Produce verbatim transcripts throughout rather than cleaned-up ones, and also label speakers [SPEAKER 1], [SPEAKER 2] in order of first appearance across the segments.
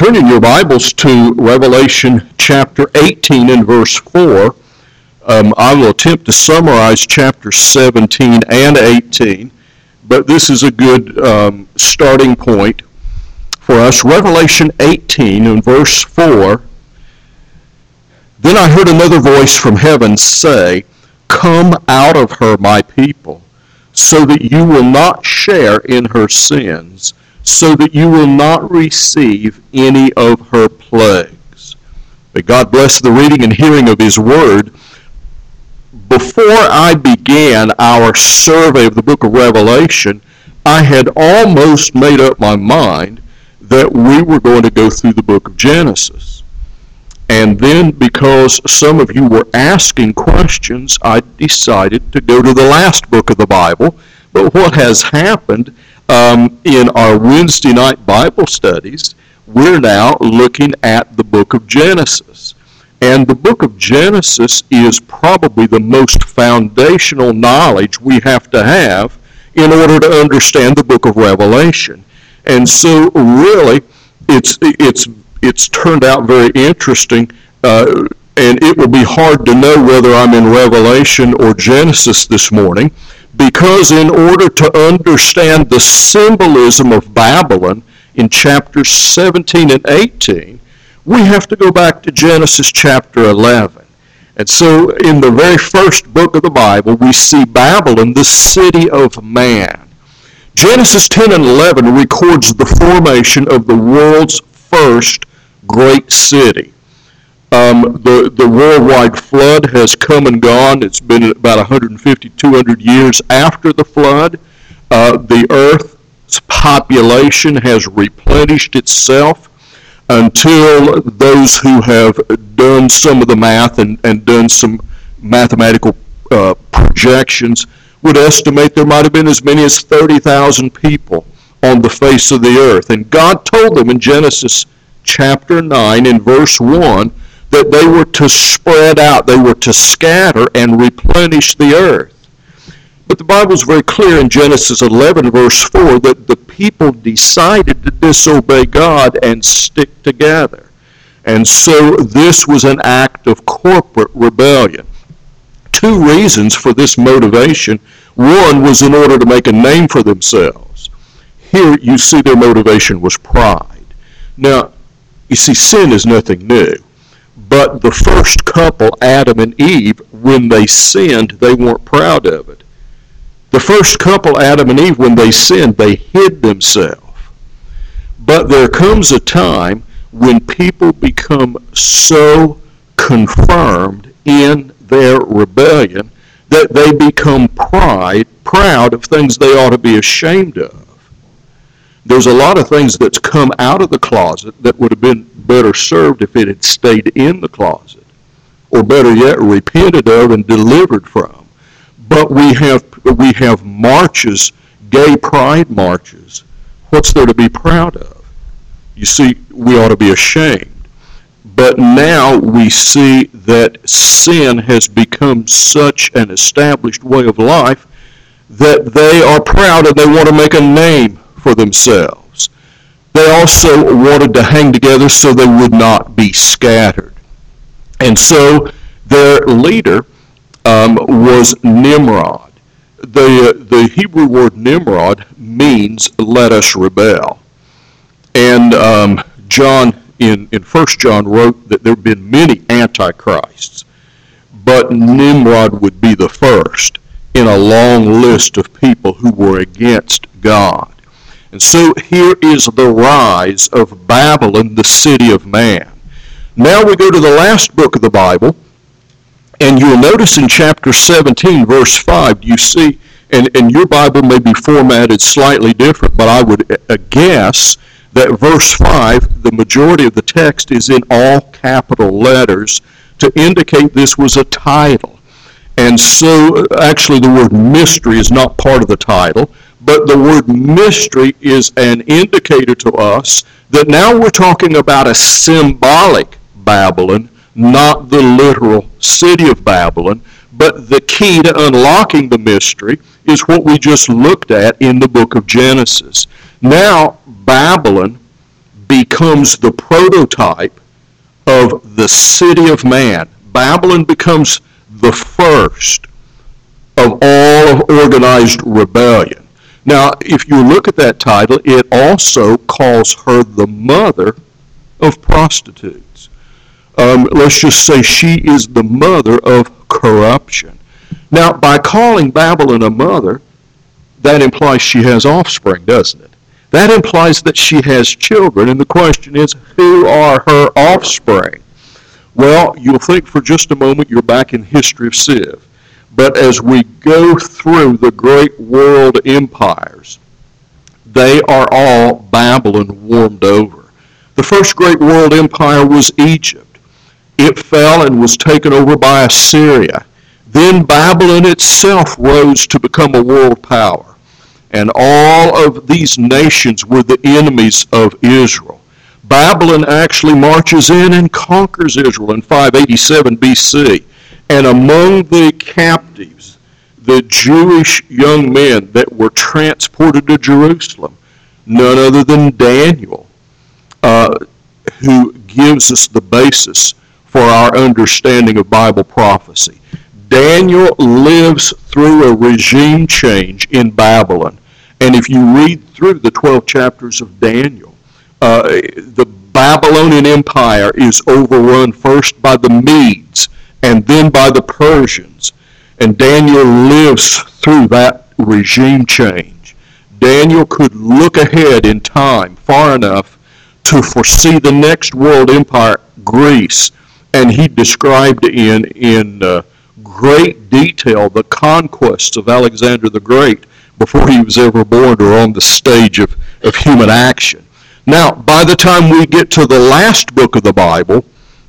[SPEAKER 1] Turn in your Bibles to Revelation chapter eighteen and verse four. Um, I will attempt to summarize chapter seventeen and eighteen, but this is a good um, starting point for us. Revelation eighteen and verse four. Then I heard another voice from heaven say, "Come out of her, my people, so that you will not share in her sins, so that you will not receive any of her plagues." May God bless the reading and hearing of His Word. Before I began our survey of the book of Revelation, I had almost made up my mind that we were going to go through the book of Genesis. And then, because some of you were asking questions, I decided to go to the last book of the Bible. But what has happened um, in our Wednesday night Bible studies, we're now looking at the book of Genesis. And the book of Genesis is probably the most foundational knowledge we have to have in order to understand the book of Revelation. And so, really, it's it's it's turned out very interesting, uh, and it will be hard to know whether I'm in Revelation or Genesis this morning, because in order to understand the symbolism of Babylon in chapters seventeen and eighteen, we have to go back to Genesis chapter eleven. And so in the very first book of the Bible, we see Babylon, the city of man. Genesis ten and eleven records the formation of the world's first great city. Um, the, the worldwide flood has come and gone. It's been about one hundred fifty, two hundred years after the flood. Uh, the earth's population has replenished itself until those who have done some of the math and, and done some mathematical uh, projections would estimate there might have been as many as thirty thousand people on the face of the earth. And God told them in Genesis chapter nine in verse one that they were to spread out, they were to scatter and replenish the earth. But the Bible is very clear in Genesis eleven verse four that the people decided to disobey God and stick together. And so this was an act of corporate rebellion. Two reasons for this motivation. One was in order to make a name for themselves. Here you see their motivation was pride. Now, you see, sin is nothing new. But the first couple, Adam and Eve, when they sinned, they weren't proud of it. The first couple, Adam and Eve, when they sinned, they hid themselves. But there comes a time when people become so confirmed in their rebellion that they become pride, proud of things they ought to be ashamed of. There's a lot of things that's come out of the closet that would have been better served if it had stayed in the closet, or better yet, repented of and delivered from. But we have we have marches, gay pride marches. What's there to be proud of? You see, we ought to be ashamed. But now we see that sin has become such an established way of life that they are proud and they want to make a name for themselves. They also wanted to hang together so they would not be scattered. And so their leader um, was Nimrod. The, uh, the Hebrew word Nimrod means "let us rebel." And um, John, in, in First John, wrote that there have been many antichrists, but Nimrod would be the first in a long list of people who were against God. And so here is the rise of Babylon, the city of man. Now we go to the last book of the Bible, and you'll notice in chapter seventeen, verse five, you see, and, and your Bible may be formatted slightly different, but I would uh, guess that verse five, the majority of the text is in all capital letters to indicate this was a title. And so actually the word mystery is not part of the title, but the word mystery is an indicator to us that now we're talking about a symbolic Babylon, not the literal city of Babylon, but the key to unlocking the mystery is what we just looked at in the book of Genesis. Now, Babylon becomes the prototype of the city of man. Babylon becomes the first of all of organized rebellion. Now, if you look at that title, it also calls her the mother of prostitutes. Um, let's just say she is the mother of corruption. Now, by calling Babylon a mother, that implies she has offspring, doesn't it? That implies that she has children, and the question is, who are her offspring? Well, you'll think for just a moment you're back in history of Civ. But as we go through the great world empires, they are all Babylon warmed over. The first great world empire was Egypt. It fell and was taken over by Assyria. Then Babylon itself rose to become a world power. And all of these nations were the enemies of Israel. Babylon actually marches in and conquers Israel in five eighty-seven B C. And among the captives, the Jewish young men that were transported to Jerusalem, none other than Daniel, uh, who gives us the basis for our understanding of Bible prophecy. Daniel lives through a regime change in Babylon. And if you read through the twelve chapters of Daniel, uh, the Babylonian Empire is overrun first by the Medes and then by the Persians. And Daniel lives through that regime change. Daniel could look ahead in time far enough to foresee the next world empire, Greece, and he described in, in uh, great detail the conquests of Alexander the Great before he was ever born or on the stage of, of human action. Now, by the time we get to the last book of the Bible,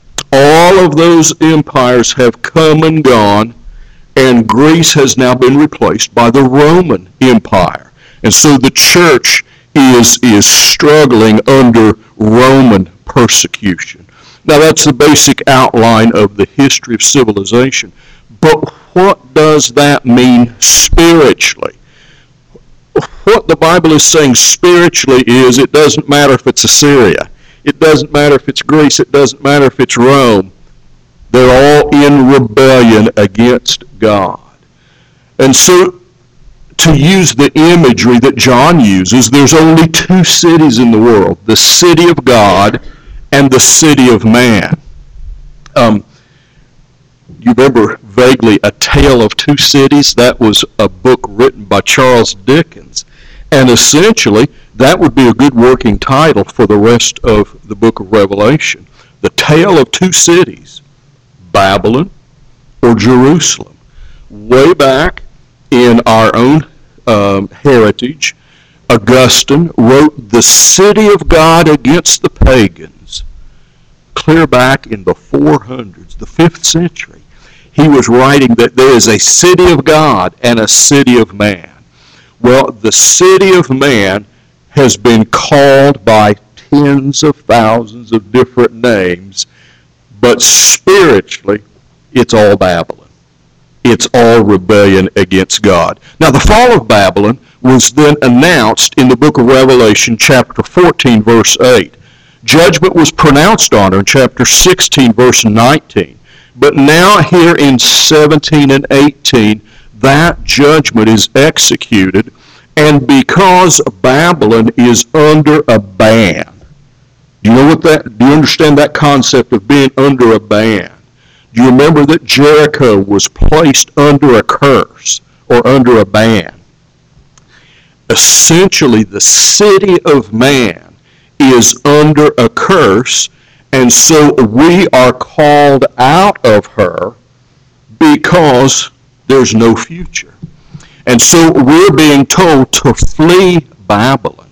[SPEAKER 1] all of those empires have come and gone, and Greece has now been replaced by the Roman Empire. And so the church is, is struggling under Roman persecution. Now, that's the basic outline of the history of civilization. But what does that mean spiritually? What the Bible is saying spiritually is it doesn't matter if it's Assyria. It doesn't matter if it's Greece. It doesn't matter if it's Rome. They're all in rebellion against God. And so, to use the imagery that John uses, there's only two cities in the world, the city of God and the city of man. Um, you remember vaguely A Tale of Two Cities? That was a book written by Charles Dickens. And essentially, that would be a good working title for the rest of the book of Revelation. The Tale of Two Cities, Babylon or Jerusalem. Way back in our own um, heritage, Augustine wrote The City of God Against the Pagans. Clear back in the four hundreds, the fifth century. He was writing that there is a city of God and a city of man. Well, the city of man has been called by tens of thousands of different names, but spiritually, it's all Babylon. It's all rebellion against God. Now, the fall of Babylon was then announced in the book of Revelation, chapter fourteen, verse eight. Judgment was pronounced on her in chapter sixteen, verse nineteen. But now here in seventeen and eighteen, that judgment is executed, and because Babylon is under a ban. Do you know what that, do you understand that concept of being under a ban? Do you remember that Jericho was placed under a curse or under a ban? Essentially, the city of man is under a curse, and so we are called out of her because there's no future. And so we're being told to flee Babylon.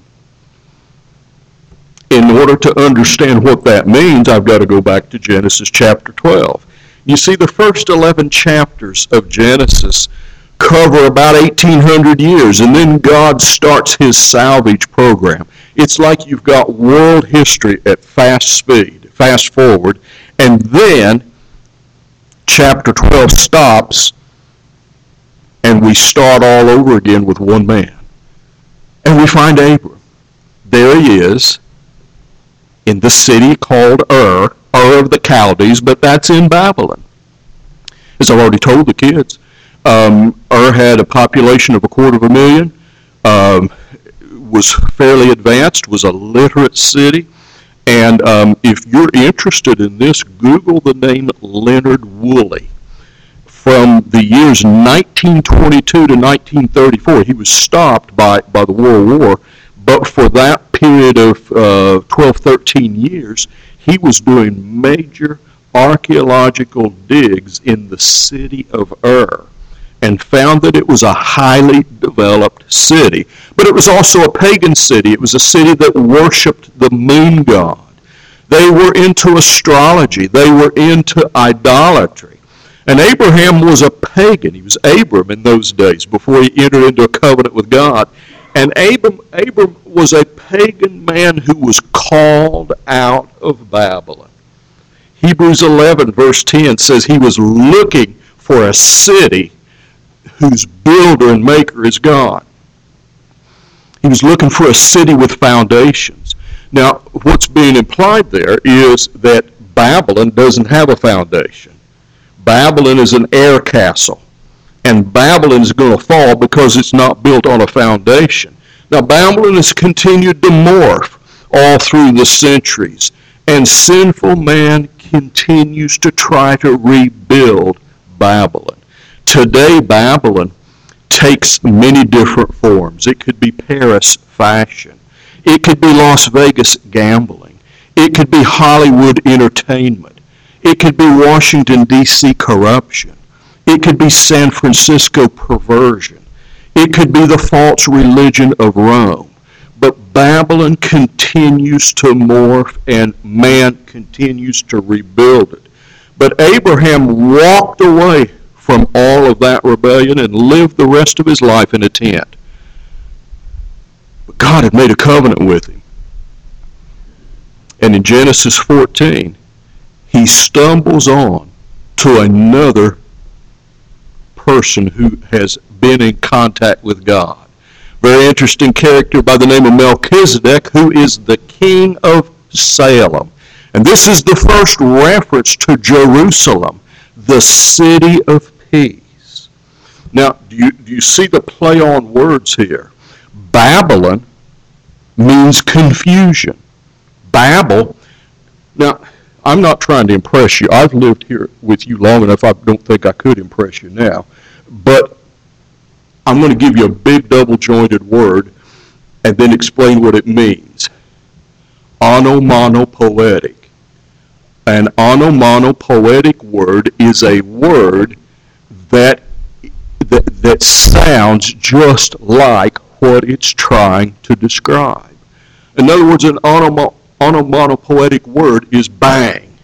[SPEAKER 1] In order to understand what that means, I've got to go back to Genesis chapter twelve. You see, the first eleven chapters of Genesis cover about eighteen hundred years, and then God starts his salvage program. It's like you've got world history at fast speed, fast forward, and then chapter twelve stops, and we start all over again with one man. And we find Abram. There he is, the city called Ur, Ur of the Chaldees, but that's in Babylon. As I've already told the kids, um, Ur had a population of a quarter of a million, um, was fairly advanced, was a literate city, and um, if you're interested in this, Google the name Leonard Woolley. From the years nineteen twenty-two to nineteen thirty-four, he was stopped by, by the World War, but for that period of uh, twelve, thirteen years, he was doing major archaeological digs in the city of Ur and found that it was a highly developed city. But it was also a pagan city. It was a city that worshipped the moon god. They were into astrology. They were into idolatry. And Abraham was a pagan. He was Abram in those days before he entered into a covenant with God. And Abram, Abram was a pagan man who was called out of Babylon. Hebrews eleven verse ten says he was looking for a city whose builder and maker is God. He was looking for a city with foundations. Now, what's being implied there is that Babylon doesn't have a foundation. Babylon is an air castle, and Babylon is going to fall because it's not built on a foundation. Now, Babylon has continued to morph all through the centuries, and sinful man continues to try to rebuild Babylon. Today, Babylon takes many different forms. It could be Paris fashion. It could be Las Vegas gambling. It could be Hollywood entertainment. It could be Washington, D C corruption. It could be San Francisco perversion. It could be the false religion of Rome. But Babylon continues to morph, and man continues to rebuild it. But Abraham walked away from all of that rebellion and lived the rest of his life in a tent. But God had made a covenant with him. And in Genesis fourteen, he stumbles on to another person who has been in contact with God. Very interesting character by the name of Melchizedek, who is the king of Salem. And this is the first reference to Jerusalem, the city of peace. Now, do you, do you see the play on words here? Babylon means confusion. Babel, now, I'm not trying to impress you. I've lived here with you long enough. I don't think I could impress you now. But I'm going to give you a big double-jointed word and then explain what it means. Onomatopoetic. An onomatopoetic word is a word that, that, that sounds just like what it's trying to describe. In other words, an onomatopoetic onomatopoetic word is bang.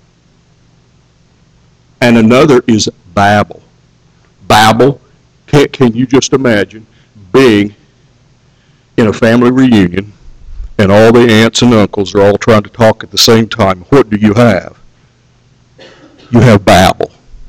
[SPEAKER 1] And another is babble. Babble, can, can you just imagine being in a family reunion and all the aunts and uncles are all trying to talk at the same time? What do you have? You have babble.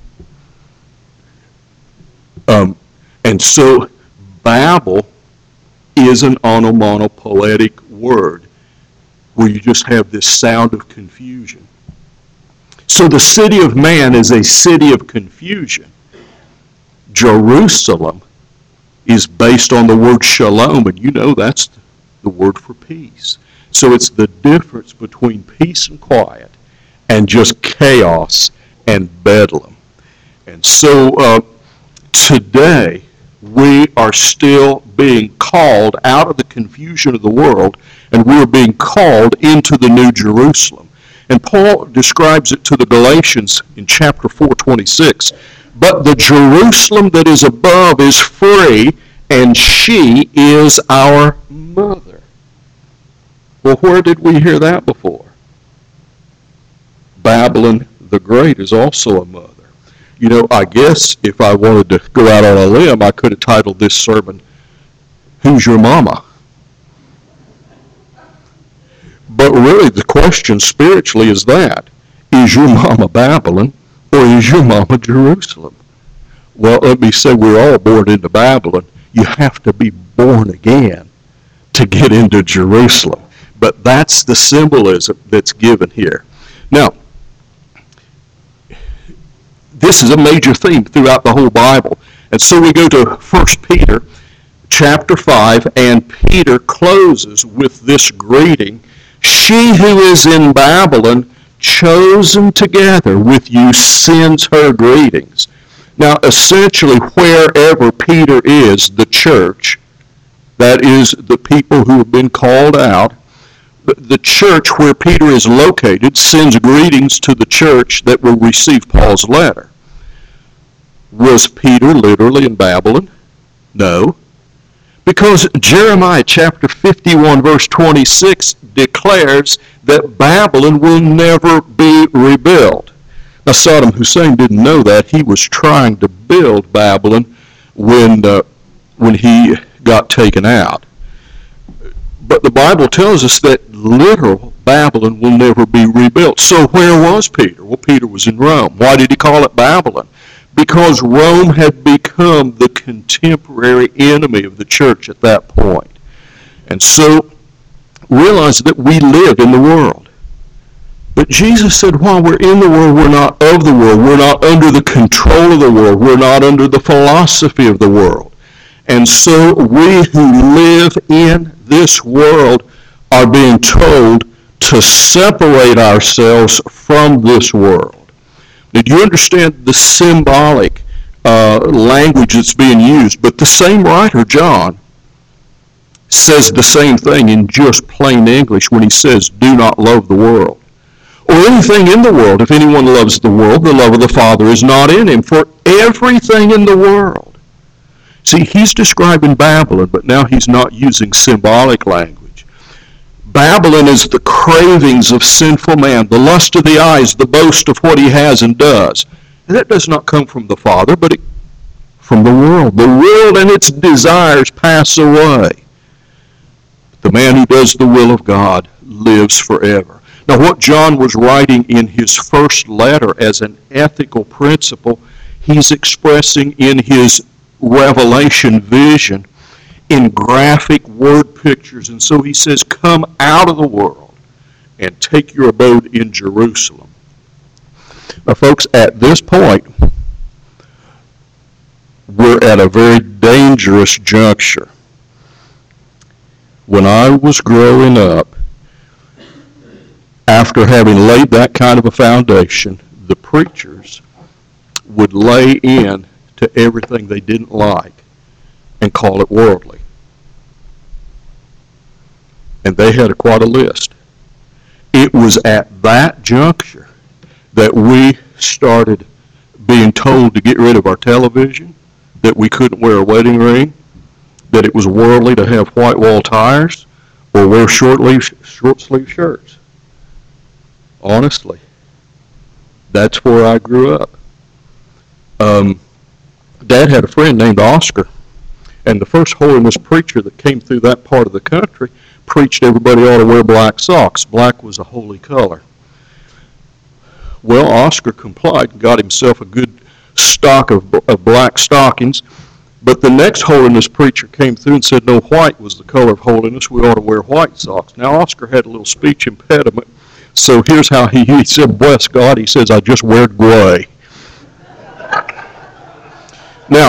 [SPEAKER 1] Um, and so babble is an onomatopoetic word, where you just have this sound of confusion. So the city of man is a city of confusion. Jerusalem is based on the word shalom, and you know that's the word for peace. So it's the difference between peace and quiet and just chaos and bedlam. And so uh, today we are still being called out of the confusion of the world, and we are being called into the New Jerusalem. And Paul describes it to the Galatians in chapter four twenty-six. But the Jerusalem that is above is free, and she is our mother. Well, where did we hear that before? Babylon the Great is also a mother. You know, I guess if I wanted to go out on a limb, I could have titled this sermon, Who's Your Mama? But really the question spiritually is that, is your mama Babylon or is your mama Jerusalem? Well, let me say we're all born into Babylon. You have to be born again to get into Jerusalem. But that's the symbolism that's given here. Now, this is a major theme throughout the whole Bible. And so we go to First Peter chapter five, and Peter closes with this greeting: "She who is in Babylon, chosen together with you, sends her greetings." Now, essentially, wherever Peter is, the church, that is the people who have been called out, the church where Peter is located sends greetings to the church that will receive Paul's letter. Was Peter literally in Babylon? No. Because Jeremiah chapter fifty-one verse twenty-six declares that Babylon will never be rebuilt. Now, Saddam Hussein didn't know that. He was trying to build Babylon when, uh, when he got taken out. But the Bible tells us that literal Babylon will never be rebuilt. So where was Peter? Well, Peter was in Rome. Why did he call it Babylon? Because Rome had become the contemporary enemy of the church at that point. And so realize that we live in the world. But Jesus said, while we're in the world, we're not of the world. We're not under the control of the world. We're not under the philosophy of the world. And so we who live in this world are being told to separate ourselves from this world. Did you understand the symbolic uh, language that's being used? But the same writer, John, says the same thing in just plain English when he says, do not love the world, or anything in the world. If anyone loves the world, the love of the Father is not in him. For everything in the world. See, he's describing Babylon, but now he's not using symbolic language. Babylon is the cravings of sinful man, the lust of the eyes, the boast of what he has and does. And that does not come from the Father, but it, from the world. The world and its desires pass away. The man who does the will of God lives forever. Now, what John was writing in his first letter as an ethical principle, he's expressing in his Revelation vision in graphic word pictures. And so he says, come out of the world and take your abode in Jerusalem. Now, folks, at this point, we're at a very dangerous juncture. When I was growing up, after having laid that kind of a foundation, the preachers would lay in to everything they didn't like and call it worldly. And they had a, quite a list. It was at that juncture that we started being told to get rid of our television, that we couldn't wear a wedding ring, that it was worldly to have white wall tires or wear short short sleeve shirts. Honestly, that's where I grew up. Um, Dad had a friend named Oscar, and the first holiness preacher that came through that part of the country preached everybody ought to wear black socks. Black was a holy color. Well, Oscar complied and got himself a good stock of, of black stockings, but the next holiness preacher came through and said, no, white was the color of holiness. We ought to wear white socks. Now, Oscar had a little speech impediment, so here's how he, he said, bless God, he says, I just wear gray. Now,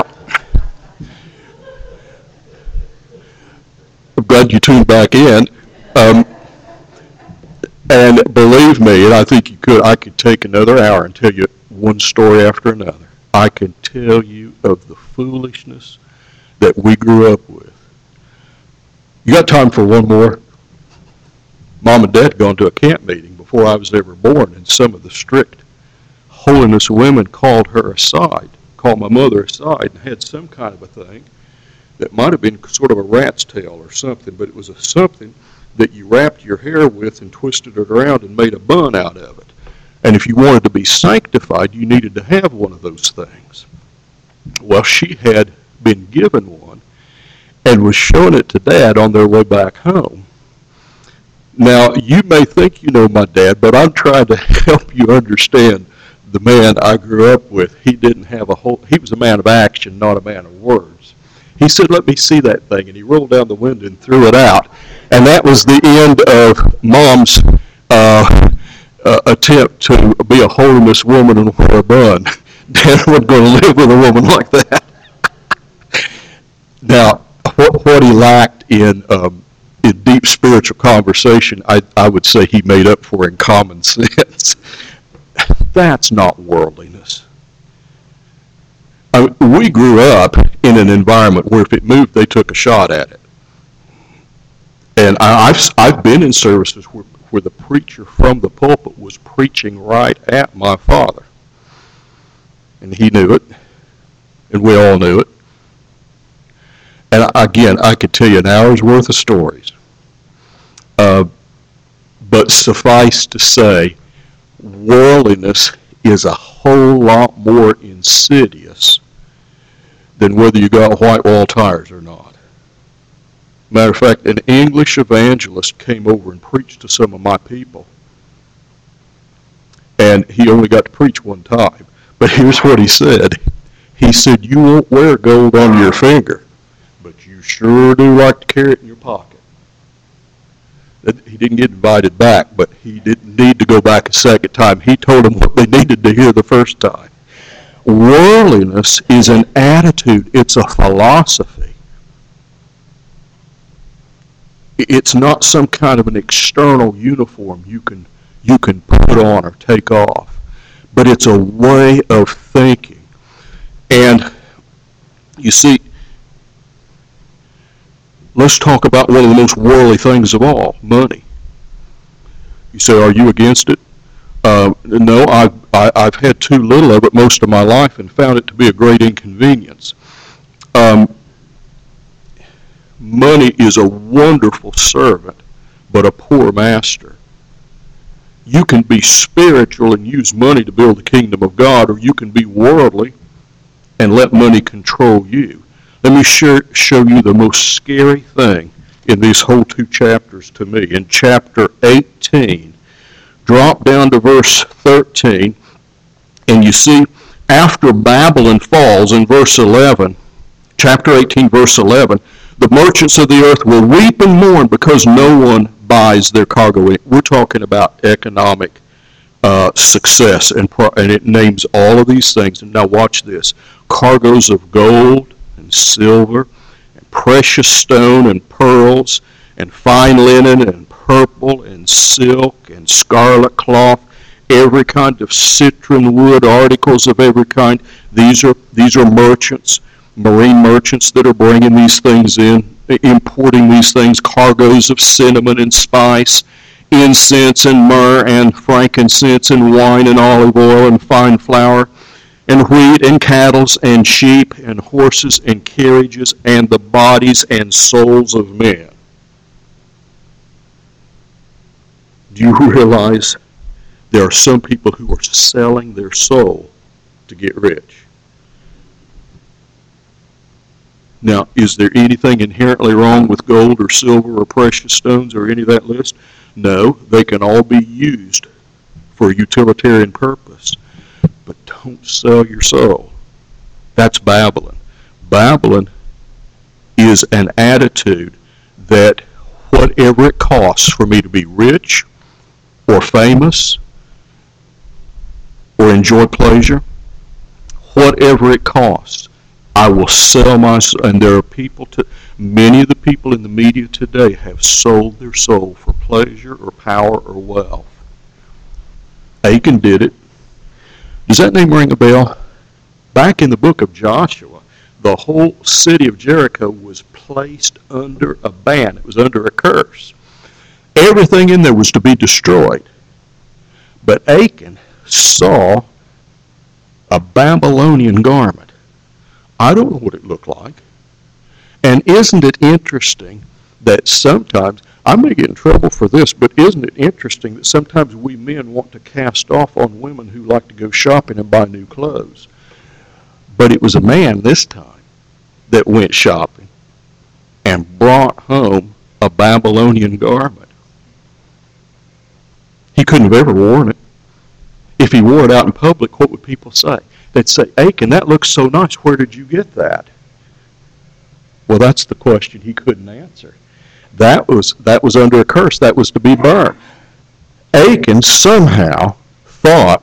[SPEAKER 1] I'm glad you tuned back in. Um, and believe me, and I think you could, I could take another hour and tell you one story after another. I can tell you of the foolishness that we grew up with. You got time for one more? Mom and Dad had gone to a camp meeting before I was ever born, and some of the strict holiness women called her aside, called my mother aside, and had some kind of a thing that might have been sort of a rat's tail or something, but it was a something that you wrapped your hair with and twisted it around and made a bun out of it. And if you wanted to be sanctified, you needed to have one of those things. Well, she had been given one and was showing it to Dad on their way back home. Now, you may think you know my dad, but I'm trying to help you understand the man I grew up with. He didn't have a whole, he was a man of action, not a man of words. He said, let me see that thing. And he rolled down the window and threw it out. And that was the end of Mom's uh, uh, attempt to be a holiness woman and wear a bun. Dad wasn't going to live with a woman like that. Now, what, what he lacked in, um, in deep spiritual conversation, I, I would say he made up for in common sense. That's not worldliness. I mean, we grew up in an environment where if it moved, they took a shot at it. And I, I've, I've been in services where, where the preacher from the pulpit was preaching right at my father. And he knew it, and we all knew it. And again, I could tell you an hour's worth of stories. Uh, but suffice to say, worldliness is a whole lot more insidious than whether you got white wall tires or not. Matter of fact, an English evangelist came over and preached to some of my people. And he only got to preach one time. But here's what he said. He said, you won't wear gold on your finger, but you sure do like to carry it in your pocket. He didn't get invited back, but he didn't need to go back a second time. He told them what they needed to hear the first time. Worldliness is an attitude. It's a philosophy. It's not some kind of an external uniform you can you can put on or take off, but it's a way of thinking. And you see, let's talk about one of the most worldly things of all, money. You say, are you against it? Uh, no, I've, I, I've had too little of it most of my life and found it to be a great inconvenience. Um, money is a wonderful servant, but a poor master. You can be spiritual and use money to build the kingdom of God, or you can be worldly and let money control you. Let me show, show you the most scary thing in these whole two chapters to me. In chapter eighteen, drop down to verse thirteen, and you see, after Babylon falls in verse eleven, chapter eighteen, verse eleven, the merchants of the earth will weep and mourn because no one buys their cargo. We're talking about economic uh, success, and, pro- and it names all of these things. And now watch this. Cargoes of gold and silver, and precious stone and pearls, and fine linen and purple and silk and scarlet cloth, every kind of citron wood, articles of every kind. These are these are merchants, marine merchants that are bringing these things in, importing these things, cargoes of cinnamon and spice, incense and myrrh and frankincense and wine and olive oil and fine flour, and wheat and cattle and sheep and horses and carriages and the bodies and souls of men. Do you realize there are some people who are selling their soul to get rich? Now, is there anything inherently wrong with gold or silver or precious stones or any of that list? No, they can all be used for a utilitarian purpose. But don't sell your soul. That's Babylon. Babylon is an attitude that whatever it costs for me to be rich or famous or enjoy pleasure, whatever it costs, I will sell my soul. And there are people, to, many of the people in the media today have sold their soul for pleasure or power or wealth. Achan did it. Does that name ring a bell? Back in the book of Joshua, the whole city of Jericho was placed under a ban. It was under a curse. Everything in there was to be destroyed. But Achan saw a Babylonian garment. I don't know what it looked like. And isn't it interesting that sometimes, I may get in trouble for this, but isn't it interesting that sometimes we men want to cast off on women who like to go shopping and buy new clothes? But it was a man this time that went shopping and brought home a Babylonian garment. He couldn't have ever worn it. If he wore it out in public, what would people say? They'd say, Achan, that looks so nice. Where did you get that? Well, that's the question he couldn't answer. That was that was under a curse. That was to be burned. Achan somehow thought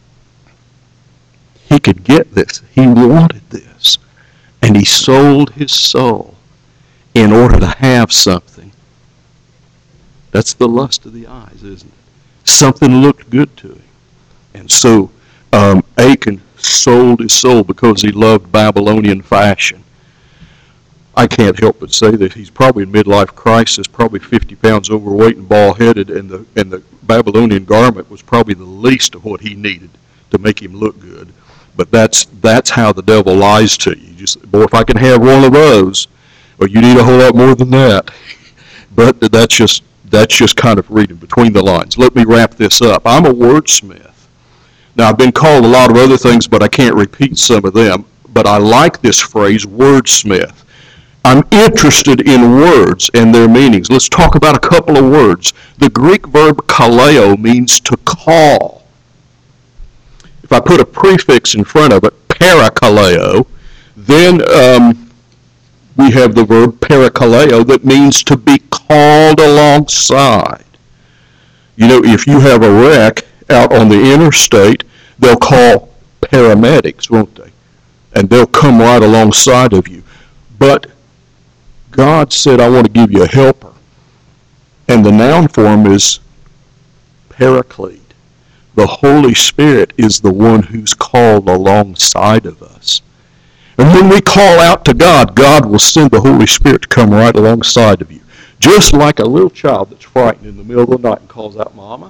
[SPEAKER 1] he could get this. He wanted this. And he sold his soul in order to have something. That's the lust of the eyes, isn't it? Something looked good to him. And so um, Achan sold his soul because he loved Babylonian fashion. I can't help but say that he's probably in midlife crisis, probably fifty pounds overweight and bald-headed, and the and the Babylonian garment was probably the least of what he needed to make him look good. But that's that's how the devil lies to you. You just, boy, if I can have one of those, well, you need a whole lot more than that. But that's just that's just kind of reading between the lines. Let me wrap this up. I'm a wordsmith. Now, I've been called a lot of other things, but I can't repeat some of them. But I like this phrase, wordsmith. I'm interested in words and their meanings. Let's talk about a couple of words. The Greek verb kaleo means to call. If I put a prefix in front of it, parakaleo, then um, we have the verb parakaleo that means to be called alongside. You know, if you have a wreck out on the interstate, they'll call paramedics, won't they? And they'll come right alongside of you. But God said, I want to give you a helper. And the noun form is paraclete. The Holy Spirit is the one who's called alongside of us. And when we call out to God, God will send the Holy Spirit to come right alongside of you. Just like a little child that's frightened in the middle of the night and calls out, Mama.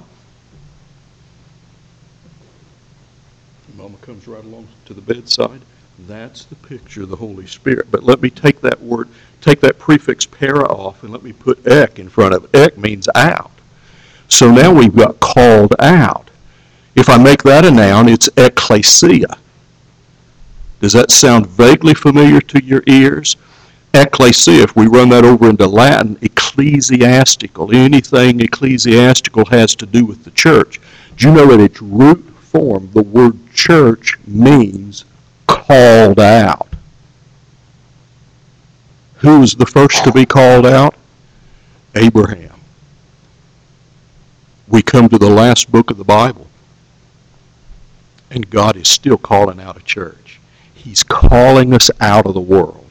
[SPEAKER 1] Mama comes right along to the bedside. That's the picture of the Holy Spirit. But let me take that word, take that prefix para off, and let me put ek in front of it. Ek means out. So now we've got called out. If I make that a noun, it's ecclesia. Does that sound vaguely familiar to your ears? Ecclesia, if we run that over into Latin, ecclesiastical. Anything ecclesiastical has to do with the church. Do you know that its root form, the word church, means called out? Who was the first to be called out? Abraham. We come to the last book of the Bible, and God is still calling out a church. He's calling us out of the world.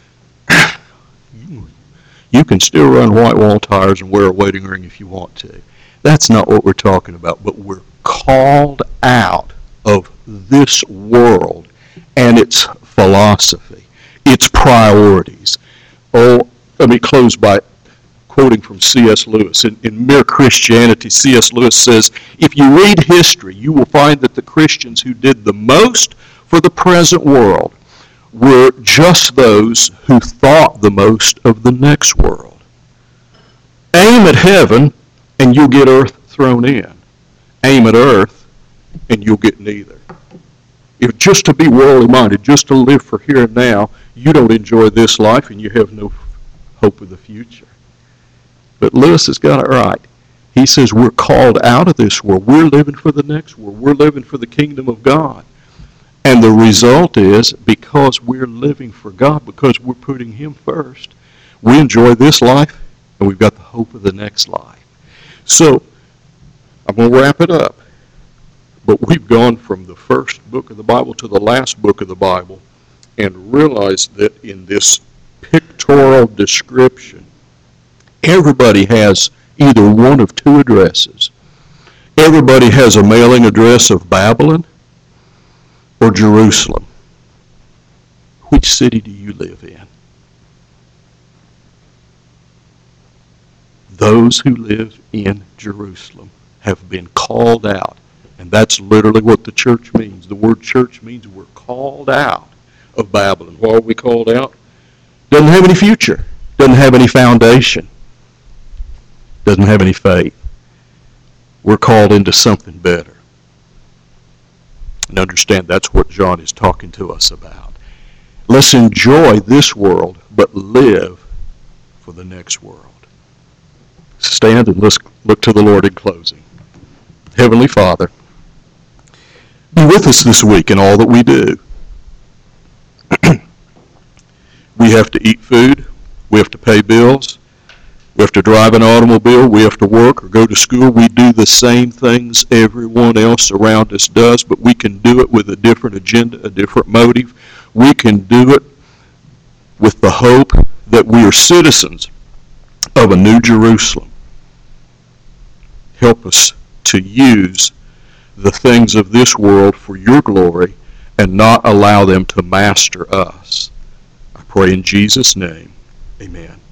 [SPEAKER 1] you, you can still run white wall tires and wear a wedding ring if you want to. That's not what we're talking about, but we're called out of this world and its philosophy, its priorities. Oh, let me close by quoting from C S Lewis. In, in Mere Christianity, C S Lewis says, if you read history, you will find that the Christians who did the most for the present world were just those who thought the most of the next world. Aim at heaven, and you'll get earth thrown in. Aim at earth, and you'll get neither. If just to be worldly minded, just to live for here and now, you don't enjoy this life and you have no hope of the future. But Lewis has got it right. He says we're called out of this world. We're living for the next world. We're living for the kingdom of God. And the result is, because we're living for God, because we're putting Him first, we enjoy this life and we've got the hope of the next life. So, I'm going to wrap it up. But we've gone from the first book of the Bible to the last book of the Bible and realized that in this pictorial description, everybody has either one of two addresses. Everybody has a mailing address of Babylon or Jerusalem. Which city do you live in? Those who live in Jerusalem have been called out. And that's literally what the church means. The word church means we're called out of Babylon. Why are we called out? Doesn't have any future. Doesn't have any foundation. Doesn't have any faith. We're called into something better. And understand that's what John is talking to us about. Let's enjoy this world, but live for the next world. Stand and let's look to the Lord in closing. Heavenly Father, be with us this week in all that we do. We have to eat food. We have to pay bills. We have to drive an automobile. We have to work or go to school. We do the same things everyone else around us does, but we can do it with a different agenda, a different motive. We can do it with the hope that we are citizens of a new Jerusalem. Help us to use the things of this world for your glory and not allow them to master us. I pray in Jesus' name, amen.